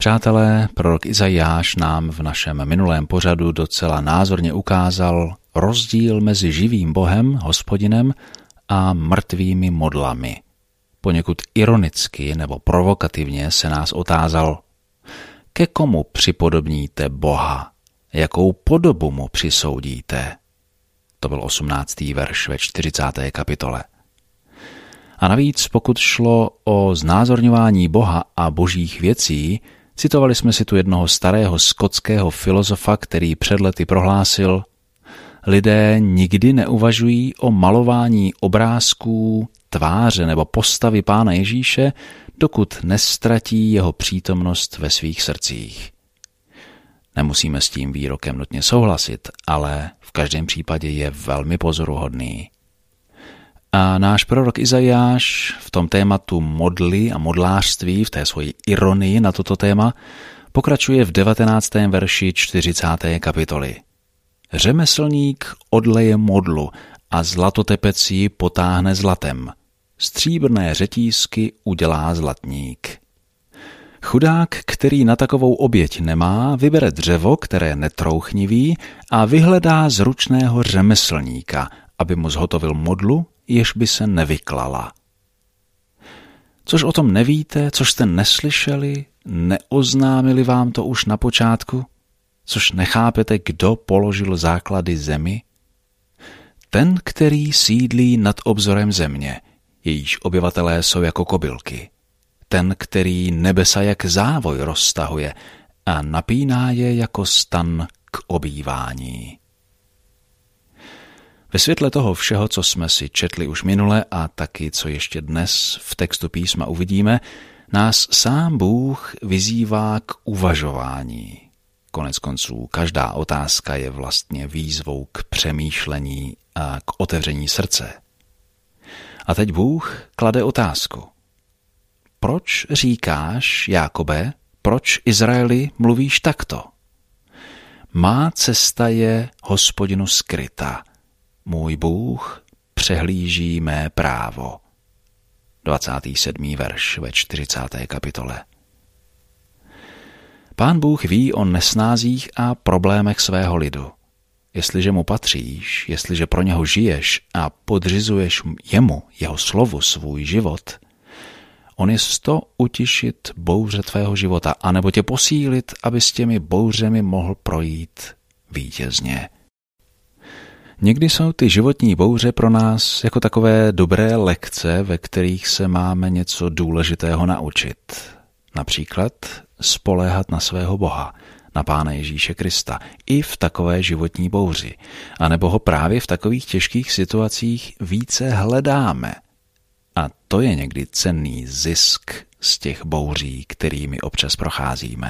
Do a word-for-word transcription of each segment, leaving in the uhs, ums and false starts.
Přátelé, prorok Izajáš nám v našem minulém pořadu docela názorně ukázal rozdíl mezi živým Bohem, Hospodinem, a mrtvými modlami. Poněkud ironicky nebo provokativně se nás otázal, ke komu připodobníte Boha, jakou podobu mu přisoudíte. To byl osmnáctý verš ve čtyřicáté kapitole. A navíc, pokud šlo o znázorňování Boha a božích věcí, citovali jsme si tu jednoho starého skotského filozofa, který před lety prohlásil: lidé nikdy neuvažují o malování obrázků, tváře nebo postavy Pána Ježíše, dokud neztratí jeho přítomnost ve svých srdcích. Nemusíme s tím výrokem nutně souhlasit, ale v každém případě je velmi pozoruhodný. A náš prorok Izajáš v tom tématu modly a modlářství, v té svoji ironii na toto téma, pokračuje v devatenáctém verši čtyřicáté kapitoly. Řemeslník odleje modlu a zlatotepec ji potáhne zlatem. Stříbrné řetízky udělá zlatník. Chudák, který na takovou oběť nemá, vybere dřevo, které netrouchniví, a vyhledá zručného řemeslníka, aby mu zhotovil modlu, jež by se nevyklala. Což o tom nevíte, což jste neslyšeli, neoznámili vám to už na počátku? Což nechápete, kdo položil základy zemi? Ten, který sídlí nad obzorem země, jejíž obyvatelé jsou jako kobylky. Ten, který nebesa jak závoj roztahuje a napíná je jako stan k obývání. Ve světle toho všeho, co jsme si četli už minule a taky, co ještě dnes v textu písma uvidíme, nás sám Bůh vyzývá k uvažování. Konec konců, každá otázka je vlastně výzvou k přemýšlení a k otevření srdce. A teď Bůh klade otázku. Proč říkáš, Jákobe, proč Izraeli mluvíš takto? Má cesta je Hospodinu skryta. Můj Bůh přehlíží mé právo. dvacátý sedmý verš ve čtyřicáté kapitole. Pán Bůh ví o nesnázích a problémech svého lidu. Jestliže mu patříš, jestliže pro něho žiješ a podřizuješ jemu, jeho slovu, svůj život, on je sto utišit bouře tvého života, anebo tě posílit, aby s těmi bouřemi mohl projít vítězně. Někdy jsou ty životní bouře pro nás jako takové dobré lekce, ve kterých se máme něco důležitého naučit. Například spoléhat na svého Boha, na Pána Ježíše Krista, i v takové životní bouři, anebo ho právě v takových těžkých situacích více hledáme. A to je někdy cenný zisk z těch bouří, kterými občas procházíme.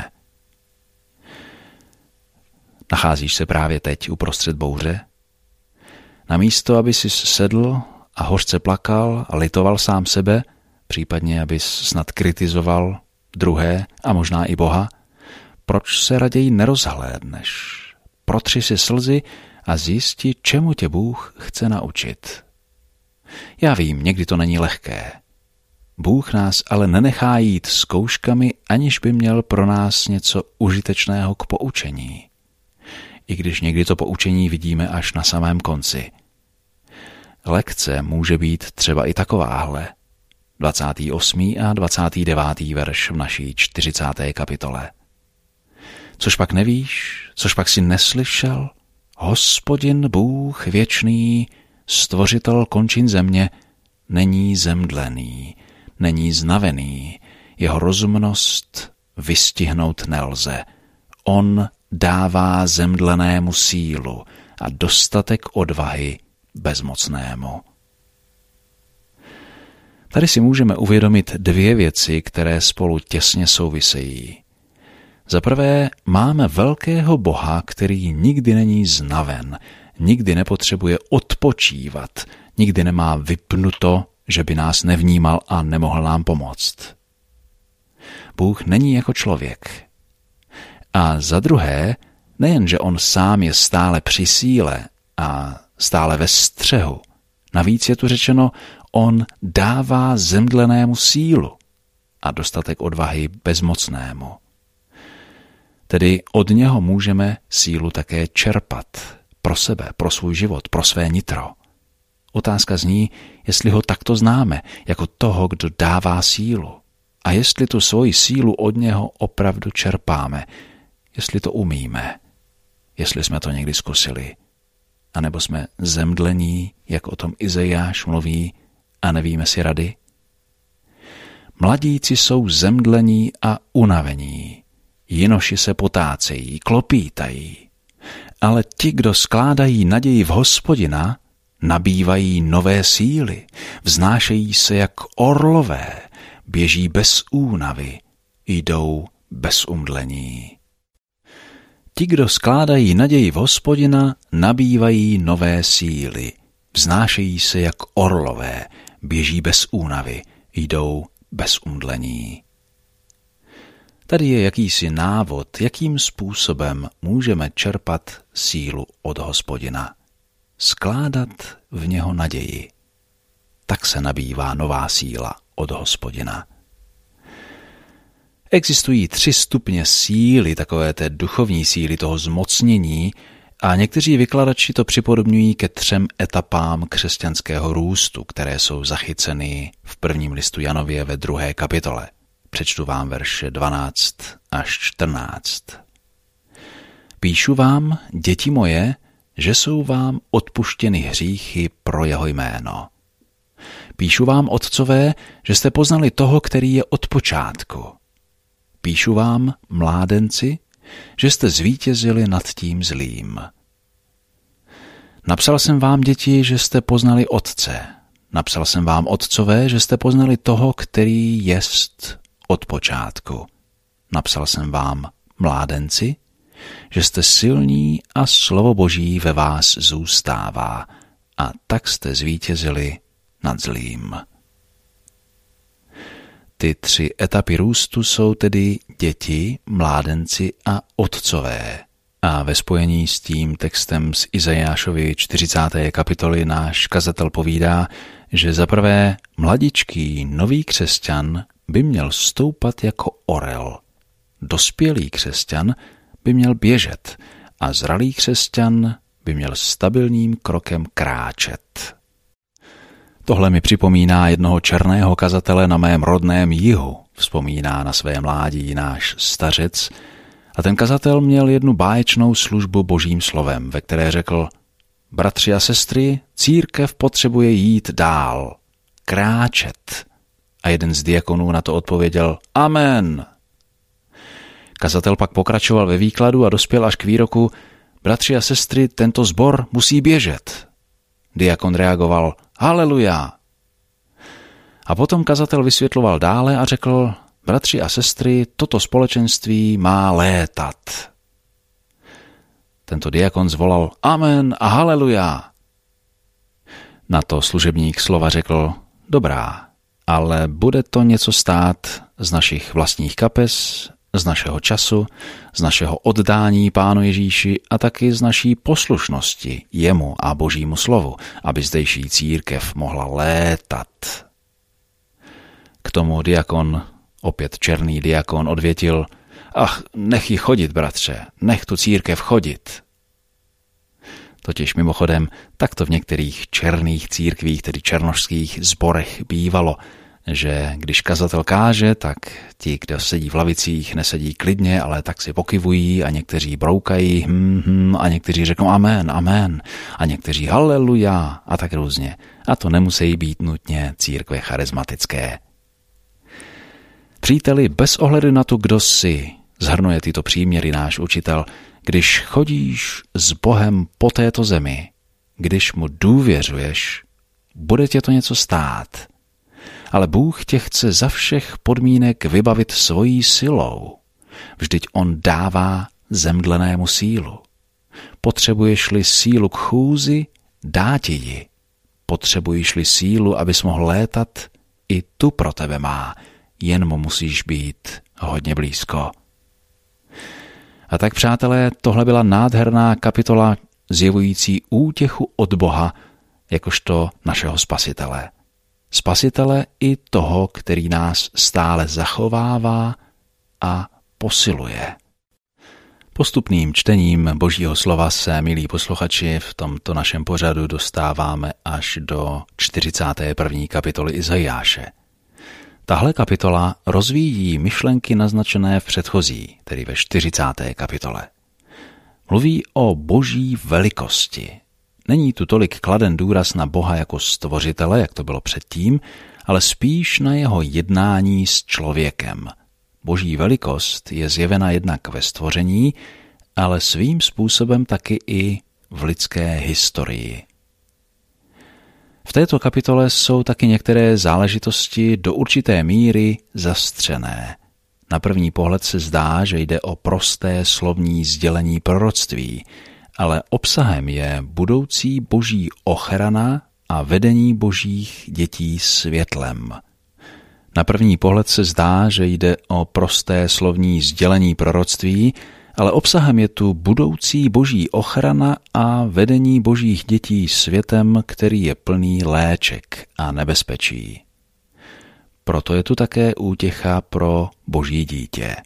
Nacházíš se právě teď uprostřed bouře? Namísto, aby si sedl a hořce plakal a litoval sám sebe, případně abys snad kritizoval druhé a možná i Boha, proč se raději nerozhlédneš? Protři si slzy a zjisti, čemu tě Bůh chce naučit. Já vím, někdy to není lehké. Bůh nás ale nenechá jít zkouškami, aniž by měl pro nás něco užitečného k poučení. I když někdy to poučení vidíme až na samém konci. Lekce může být třeba i takováhle. dvacátý osmý a dvacátý devátý verš v naší čtyřicáté kapitole. Což pak nevíš, což pak si neslyšel? Hospodin Bůh věčný, stvořitel končin země, není zemdlený, není znavený, jeho rozumnost vystihnout nelze. On dává zemdlenému sílu a dostatek odvahy bezmocnému. Tady si můžeme uvědomit dvě věci, které spolu těsně souvisejí. Za prvé, máme velkého Boha, který nikdy není znaven, nikdy nepotřebuje odpočívat, nikdy nemá vypnuto, že by nás nevnímal a nemohl nám pomoct. Bůh není jako člověk. A za druhé, nejen, že on sám je stále při síle a stále ve střehu, navíc je tu řečeno, on dává zemdlenému sílu a dostatek odvahy bezmocnému. Tedy od něho můžeme sílu také čerpat pro sebe, pro svůj život, pro své nitro. Otázka zní, jestli ho takto známe, jako toho, kdo dává sílu. A jestli tu svoji sílu od něho opravdu čerpáme, jestli to umíme, jestli jsme to někdy zkusili, anebo jsme zemdlení, jak o tom Izajáš mluví, a nevíme si rady. Mladíci jsou zemdlení a unavení, jinoši se potácejí, klopítají, ale ti, kdo skládají naději v Hospodina, nabývají nové síly, vznášejí se jak orlové, běží bez únavy, jdou bez umdlení. Ti, kdo skládají naději v Hospodina, nabývají nové síly, vznášejí se jak orlové, běží bez únavy, jdou bez umdlení. Tady je jakýsi návod, jakým způsobem můžeme čerpat sílu od Hospodina. Skládat v něho naději. Tak se nabývá nová síla od Hospodina. Existují tři stupně síly, takové té duchovní síly, toho zmocnění, a někteří vykladači to připodobňují ke třem etapám křesťanského růstu, které jsou zachyceny v prvním listu Janově ve druhé kapitole. Přečtu vám verše dvanáct až čtrnáct. Píšu vám, děti moje, že jsou vám odpuštěny hříchy pro jeho jméno. Píšu vám, otcové, že jste poznali toho, který je od počátku. Píšu vám, mládenci, že jste zvítězili nad tím zlým. Napsal jsem vám, děti, že jste poznali otce. Napsal jsem vám, otcové, že jste poznali toho, který jest od počátku. Napsal jsem vám, mládenci, že jste silní a slovo Boží ve vás zůstává a tak jste zvítězili nad zlým. Ty tři etapy růstu jsou tedy děti, mládenci a otcové. A ve spojení s tím textem z Izajášovy čtyřicáté kapitoly náš kazatel povídá, že zaprvé mladičký nový křesťan by měl stoupat jako orel. Dospělý křesťan by měl běžet a zralý křesťan by měl stabilním krokem kráčet. Tohle mi připomíná jednoho černého kazatele na mém rodném jihu. Vzpomíná na své mládí náš stařec. A ten kazatel měl jednu báječnou službu Božím slovem, ve které řekl: bratři a sestry, církev potřebuje jít dál, kráčet. A jeden z diakonů na to odpověděl: amen. Kazatel pak pokračoval ve výkladu a dospěl až k výroku: bratři a sestry, tento sbor musí běžet. Diakon reagoval: haleluja. A potom kazatel vysvětloval dále a řekl: bratři a sestry, toto společenství má létat. Tento diakon zvolal: amen a haleluja. Na to služebník slova řekl: dobrá, ale bude to něco stát z našich vlastních kapes, z našeho času, z našeho oddání Pánu Ježíši a taky z naší poslušnosti jemu a Božímu slovu, aby zdejší církev mohla létat. K tomu diakon, opět černý diakon, odvětil: ach, nech ji chodit, bratře, nech tu církev chodit. Totiž mimochodem, tak to v některých černých církvích, tedy černošských sborech bývalo, že když kazatel káže, tak ti, kdo sedí v lavicích, nesedí klidně, ale tak si pokyvují a někteří broukají hm, hm, a někteří řeknou amen, amen a někteří haleluja a tak různě. A to nemusí být nutně církve charismatické. Příteli, bez ohledu na to, kdo jsi, shrnuje tyto příměry náš učitel, když chodíš s Bohem po této zemi, když mu důvěřuješ, bude tě to něco stát. Ale Bůh tě chce za všech podmínek vybavit svojí silou. Vždyť on dává zemdlenému sílu. Potřebuješ-li sílu k chůzi, dá ti ji. Potřebuješ-li sílu, abys mohl létat, i tu pro tebe má, jen mu musíš být hodně blízko. A tak, přátelé, tohle byla nádherná kapitola zjevující útěchu od Boha, jakožto našeho spasitele. Spasitele i toho, který nás stále zachovává a posiluje. Postupným čtením Božího slova se, milí posluchači, v tomto našem pořadu dostáváme až do čtyřicáté první kapitoly Izajáše. Tahle kapitola rozvíjí myšlenky naznačené v předchozí, tedy ve čtyřicáté kapitole. Mluví o Boží velikosti. Není tu tolik kladen důraz na Boha jako stvořitele, jak to bylo předtím, ale spíš na jeho jednání s člověkem. Boží velikost je zjevena jednak ve stvoření, ale svým způsobem taky i v lidské historii. V této kapitole jsou taky některé záležitosti do určité míry zastřené. Na první pohled se zdá, že jde o prosté slovní sdělení proroctví, ale obsahem je budoucí boží ochrana a vedení božích dětí světlem. Na první pohled se zdá, že jde o prosté slovní sdělení proroctví, ale obsahem je tu budoucí boží ochrana a vedení božích dětí světem, který je plný léček a nebezpečí. Proto je tu také útěcha pro boží dítě.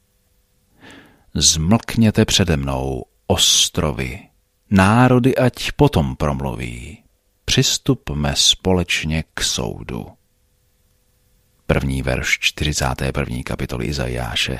Zmlkněte přede mnou, ostrovy, národy ať potom promluví, přistupme společně k soudu. První verš čtyřicáté první kapitoly Izajáše.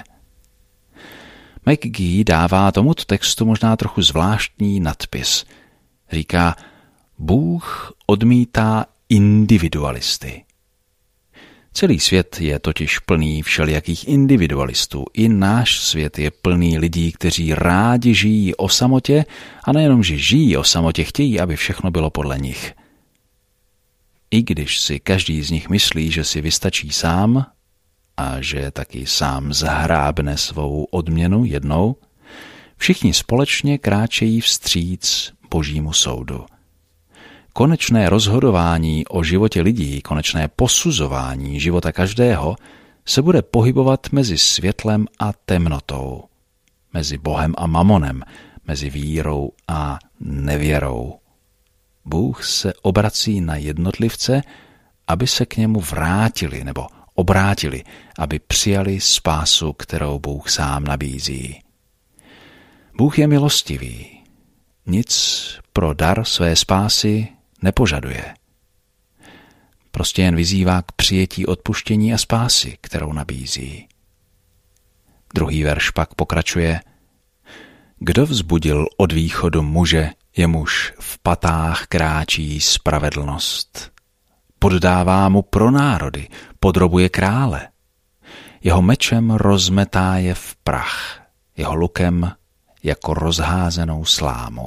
McGee dává tomuto textu možná trochu zvláštní nadpis. Říká, Bůh odmítá individualisty. Celý svět je totiž plný všelijakých individualistů. I náš svět je plný lidí, kteří rádi žijí o samotě a nejenom, že žijí o samotě, chtějí, aby všechno bylo podle nich. I když si každý z nich myslí, že si vystačí sám a že taky sám zahrábne svou odměnu jednou, všichni společně kráčejí vstříc božímu soudu. Konečné rozhodování o životě lidí, konečné posuzování života každého se bude pohybovat mezi světlem a temnotou, mezi Bohem a mamonem, mezi vírou a nevěrou. Bůh se obrací na jednotlivce, aby se k němu vrátili nebo obrátili, aby přijali spásu, kterou Bůh sám nabízí. Bůh je milostivý. Nic pro dar své spásy nepožaduje. Prostě jen vyzývá k přijetí odpuštění a spásy, kterou nabízí. Druhý verš pak pokračuje. Kdo vzbudil od východu muže, jemuž v patách kráčí spravedlnost? Poddává mu pro národy, podrobuje krále. Jeho mečem rozmetá je v prach, jeho lukem jako rozházenou slámu.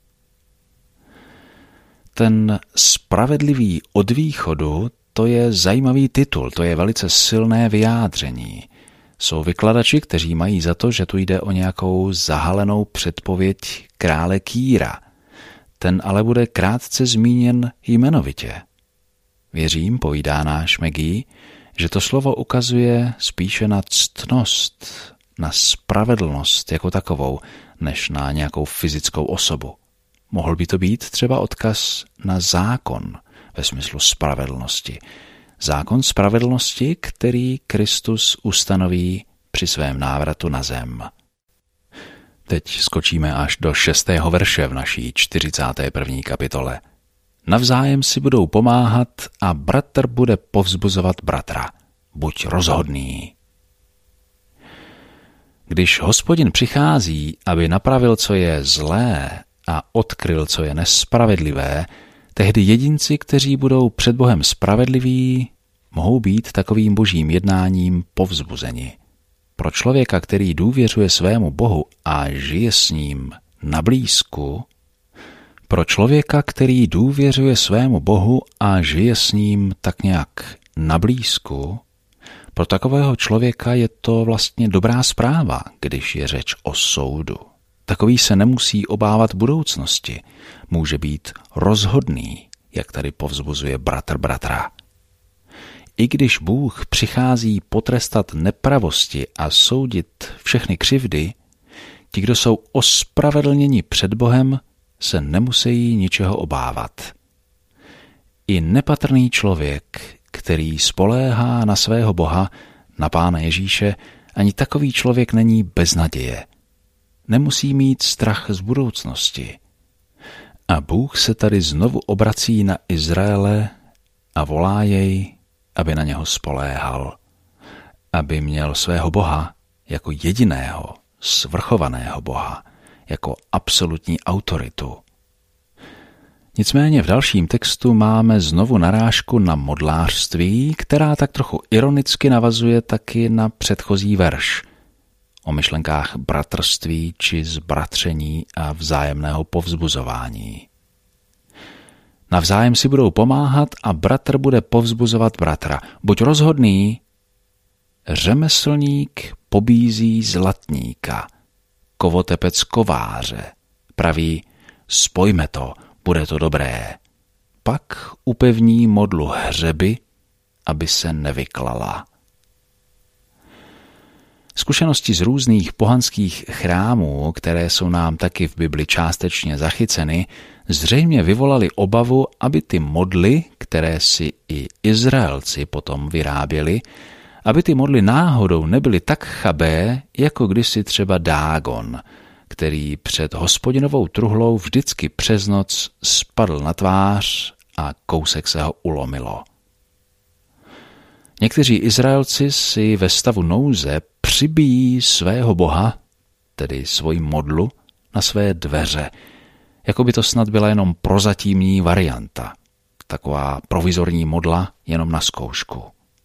Ten spravedlivý od východu, to je zajímavý titul, to je velice silné vyjádření. Jsou vykladači, kteří mají za to, že tu jde o nějakou zahalenou předpověď krále Kýra. Ten ale bude krátce zmíněn jmenovitě. Věřím, povídá náš McGee, že to slovo ukazuje spíše na ctnost, na spravedlnost jako takovou, než na nějakou fyzickou osobu. Mohl by to být třeba odkaz na zákon ve smyslu spravedlnosti. Zákon spravedlnosti, který Kristus ustanoví při svém návratu na zem. Teď skočíme až do šestého verše v naší čtyřicáté první kapitole. Navzájem si budou pomáhat a bratr bude povzbuzovat bratra. Buď rozhodný. Když Hospodin přichází, aby napravil, co je zlé a odkryl, co je nespravedlivé, tehdy jedinci, kteří budou před Bohem spravedliví, mohou být takovým božím jednáním povzbuzeni. Pro člověka, který důvěřuje svému Bohu a žije s ním na blízku, pro člověka, který důvěřuje svému Bohu a žije s ním tak nějak na blízku, pro takového člověka je to vlastně dobrá zpráva, když je řeč o soudu. Takový se nemusí obávat budoucnosti, může být rozhodný, jak tady povzbuzuje bratr bratra. I když Bůh přichází potrestat nepravosti a soudit všechny křivdy, ti, kdo jsou ospravedlněni před Bohem, se nemusí ničeho obávat. I nepatrný člověk, který spoléhá na svého Boha, na Pána Ježíše, ani takový člověk není bez naděje. nemusí mít strach z budoucnosti. A Bůh se tady znovu obrací na Izraele a volá jej, aby na něho spoléhal, aby měl svého Boha jako jediného, svrchovaného Boha, jako absolutní autoritu. Nicméně v dalším textu máme znovu narážku na modlářství, která tak trochu ironicky navazuje taky na předchozí verš o myšlenkách bratrství či zbratření a vzájemného povzbuzování. Navzájem si budou pomáhat a bratr bude povzbuzovat bratra. Buď rozhodný, řemeslník pobízí zlatníka, kovotepec kováře, praví, spojme to, bude to dobré. Pak upevní modlu hřeby, aby se nevyklala. Zkušenosti z různých pohanských chrámů, které jsou nám taky v Bibli částečně zachyceny, zřejmě vyvolaly obavu, aby ty modly, které si i Izraelci potom vyráběli, aby ty modly náhodou nebyly tak chabé, jako kdysi třeba Dágon, který před Hospodinovou truhlou vždycky přes noc spadl na tvář a kousek se ho ulomilo. Někteří Izraelci si ve stavu nouze přibíjí svého Boha, tedy svoji modlu, na své dveře, jako by to snad byla jenom prozatímní varianta, taková provizorní modla jenom na zkoušku.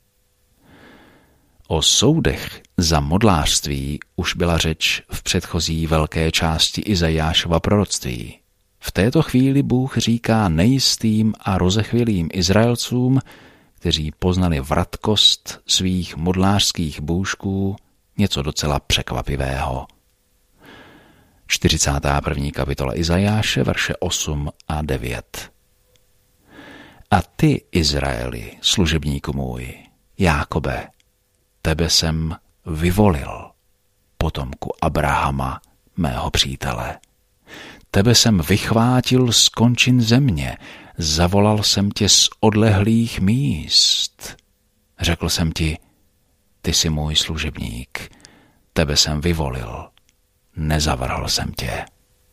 O soudech za modlářství už byla řeč v předchozí velké části Izajášova proroctví. V této chvíli Bůh říká nejistým a rozechvělým Izraelcům, kteří poznali vratkost svých modlářských bůžků, něco docela překvapivého. čtyřicátá první kapitola Izajáše, verše osm a devět. A ty, Izraeli, služebníku můj, Jákobe, tebe jsem vyvolil, potomku Abrahama, mého přítele. Tebe jsem vychvátil z končin země, zavolal jsem tě z odlehlých míst. Řekl jsem ti, ty jsi můj služebník, tebe jsem vyvolil, nezavrhl jsem tě.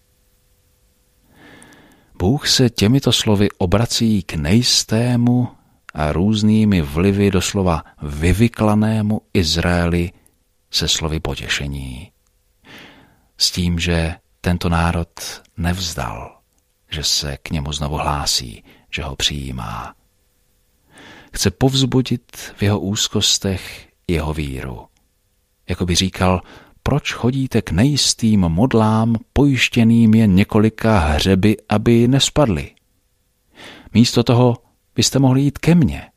Bůh se těmito slovy obrací k nejistému a různými vlivy doslova vyvyklanému Izraeli se slovy potěšení. S tím, že tento národ nevzdal, že se k němu znovu hlásí, že ho přijímá. Chce povzbudit v jeho úzkostech jeho víru. Jako by říkal, proč chodíte k nejistým modlám pojištěným jen několika hřeby, aby nespadly? Místo toho byste mohli jít ke mně.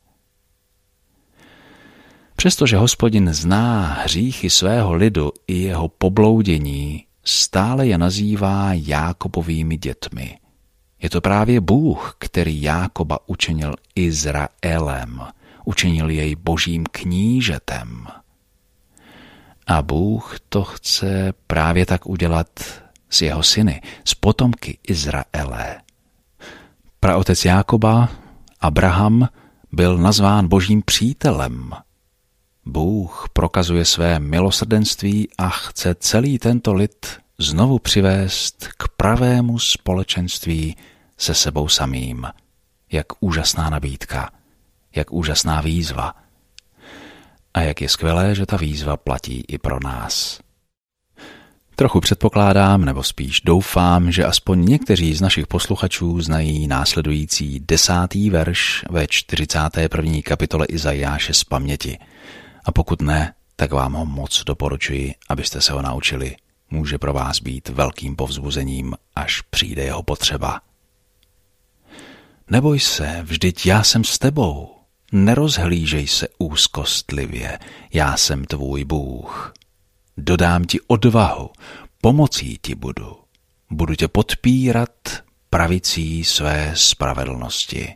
Přestože Hospodin zná hříchy svého lidu i jeho pobloudění, stále je nazývá Jákobovými dětmi. Je to právě Bůh, který Jákoba učinil Izraelem, učinil jej božím knížetem. A Bůh to chce právě tak udělat s jeho syny, s potomky Izraele. Praotec Jákoba, Abraham, byl nazván božím přítelem. Bůh prokazuje své milosrdenství a chce celý tento lid znovu přivést k pravému společenství se sebou samým. Jak úžasná nabídka, jak úžasná výzva. A jak je skvělé, že ta výzva platí i pro nás. Trochu předpokládám, nebo spíš doufám, že aspoň někteří z našich posluchačů znají následující desátý verš ve čtyřicáté první kapitole Izajáše z paměti. A pokud ne, tak vám ho moc doporučuji, abyste se ho naučili. Může pro vás být velkým povzbuzením, až přijde jeho potřeba. Neboj se, vždyť já jsem s tebou. Nerozhlížej se úzkostlivě, já jsem tvůj Bůh. Dodám ti odvahu, pomocí ti budu. Budu tě podpírat pravicí své spravedlnosti.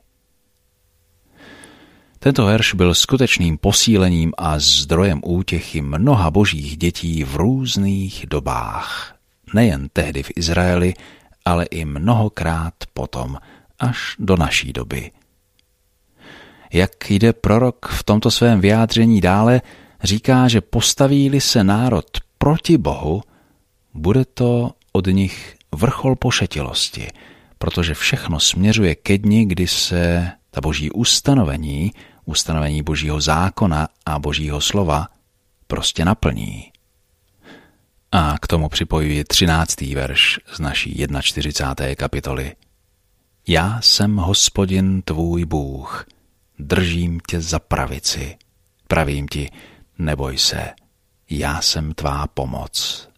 Tento verš byl skutečným posílením a zdrojem útěchy mnoha božích dětí v různých dobách. Nejen tehdy v Izraeli, ale i mnohokrát potom, až do naší doby. Jak jde prorok v tomto svém vyjádření dále, říká, že postaví-li se národ proti Bohu, bude to od nich vrchol pošetilosti, protože všechno směřuje ke dni, kdy se ta boží ustanovení, ustanovení božího zákona a božího slova prostě naplní. A k tomu připojuji třináctý verš z naší čtyřicáté první kapitoly. Já jsem Hospodin tvůj Bůh, držím tě za pravici, pravím ti, neboj se, já jsem tvá pomoc.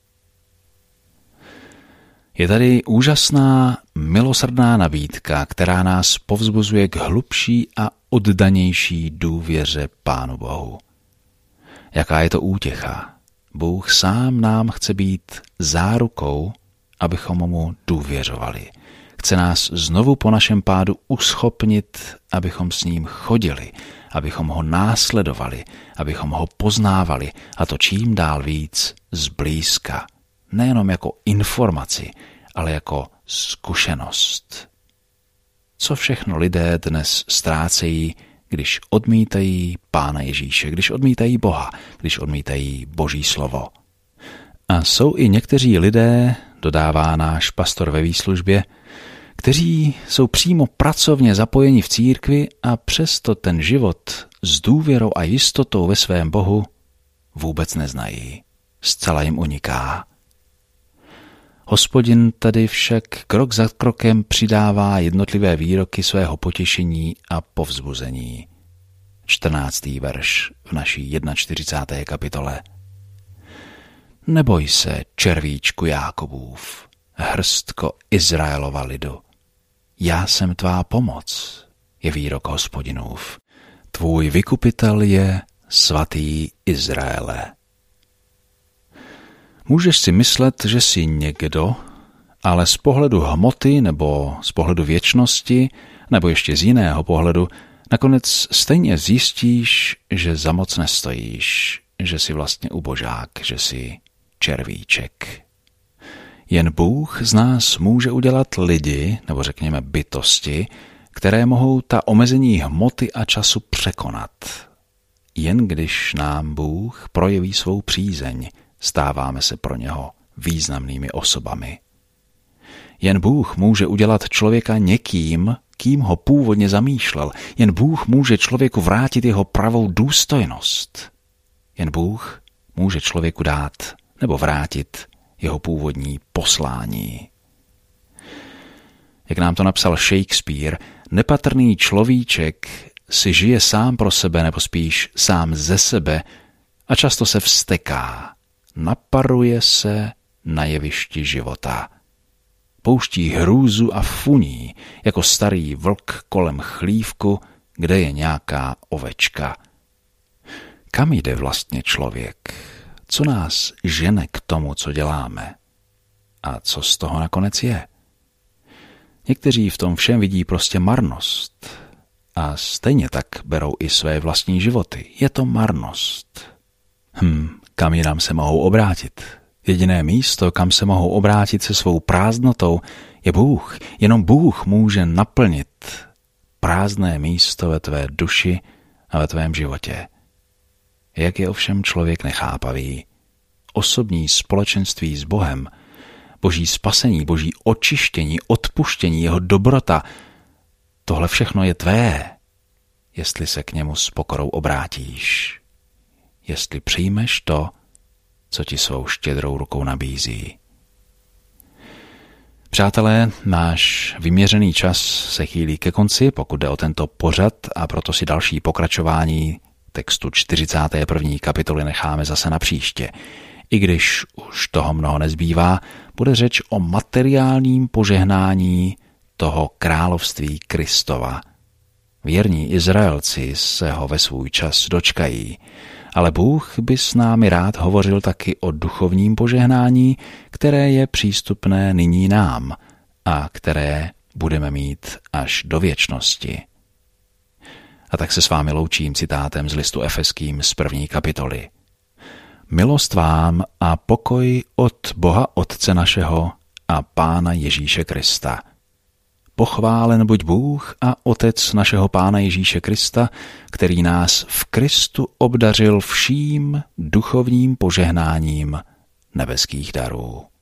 Je tady úžasná, milosrdná nabídka, která nás povzbuzuje k hlubší a oddanější důvěře Pánu Bohu. Jaká je to útěcha? Bůh sám nám chce být zárukou, abychom mu důvěřovali. Chce nás znovu po našem pádu uschopnit, abychom s ním chodili, abychom ho následovali, abychom ho poznávali, a to čím dál víc zblízka. Nejenom jako informaci, ale jako zkušenost. Co všechno lidé dnes ztrácejí, když odmítají Pána Ježíše, když odmítají Boha, když odmítají Boží slovo. A jsou i někteří lidé, dodává náš pastor ve výslužbě, kteří jsou přímo pracovně zapojeni v církvi a přesto ten život s důvěrou a jistotou ve svém Bohu vůbec neznají. Zcela jim uniká. Hospodin tady však krok za krokem přidává jednotlivé výroky svého potěšení a povzbuzení. čtrnáctý verš v naší čtyřicáté první kapitole. Neboj se, červíčku Jákobův, hrstko Izraelova lidu. Já jsem tvá pomoc, je výrok Hospodinův. Tvůj vykupitel je svatý Izraele. Můžeš si myslet, že jsi někdo, ale z pohledu hmoty nebo z pohledu věčnosti nebo ještě z jiného pohledu nakonec stejně zjistíš, že za moc nestojíš, že jsi vlastně ubožák, že jsi červíček. Jen Bůh z nás může udělat lidi, nebo řekněme bytosti, které mohou ta omezení hmoty a času překonat. Jen když nám Bůh projeví svou přízeň, stáváme se pro něho významnými osobami. Jen Bůh může udělat člověka někým, kým ho původně zamýšlel. Jen Bůh může člověku vrátit jeho pravou důstojnost. Jen Bůh může člověku dát nebo vrátit jeho původní poslání. Jak nám to napsal Shakespeare, nepatrný človíček si žije sám pro sebe nebo spíš sám ze sebe a často se vzteká. Naparuje se na jevišti života. Pouští hrůzu a funí, jako starý vlk kolem chlívku, kde je nějaká ovečka. Kam jde vlastně člověk? Co nás žene k tomu, co děláme? A co z toho nakonec je? Někteří v tom všem vidí prostě marnost. A stejně tak berou i své vlastní životy. Je to marnost. Hm, kam jinam se mohou obrátit? Jediné místo, kam se mohou obrátit se svou prázdnotou, je Bůh. Jenom Bůh může naplnit prázdné místo ve tvé duši a ve tvém životě. Jak je ovšem člověk nechápavý. Osobní společenství s Bohem, boží spasení, boží očištění, odpuštění, jeho dobrota, tohle všechno je tvé, jestli se k němu s pokorou obrátíš. Jestli přijmeš to, co ti svou štědrou rukou nabízí. Přátelé, náš vyměřený čas se chýlí ke konci, pokud jde o tento pořad, a proto si další pokračování textu čtyřicáté první kapitoly necháme zase na příště. I když už toho mnoho nezbývá, bude řeč o materiálním požehnání toho království Kristova. Věrní Izraelci se ho ve svůj čas dočkají, ale Bůh by s námi rád hovořil taky o duchovním požehnání, které je přístupné nyní nám a které budeme mít až do věčnosti. A tak se s vámi loučím citátem z listu Efeským z první kapitoly. Milost vám a pokoj od Boha Otce našeho a Pána Ježíše Krista. Pochválen buď Bůh a Otec našeho Pána Ježíše Krista, který nás v Kristu obdařil vším duchovním požehnáním nebeských darů.